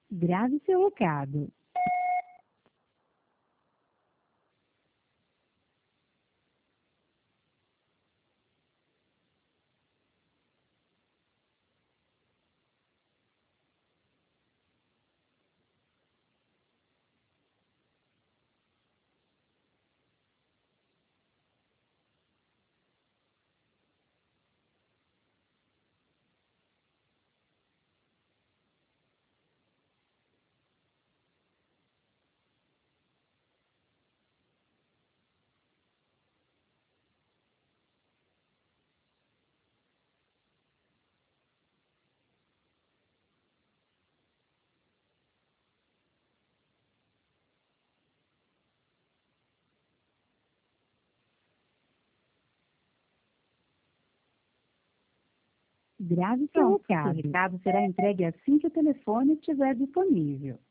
Grave seu recado. Grave seu recado. Seu recado será entregue assim que o telefone estiver disponível.